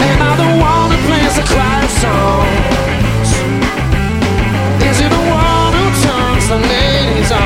And I'm the one who plays the quiet song.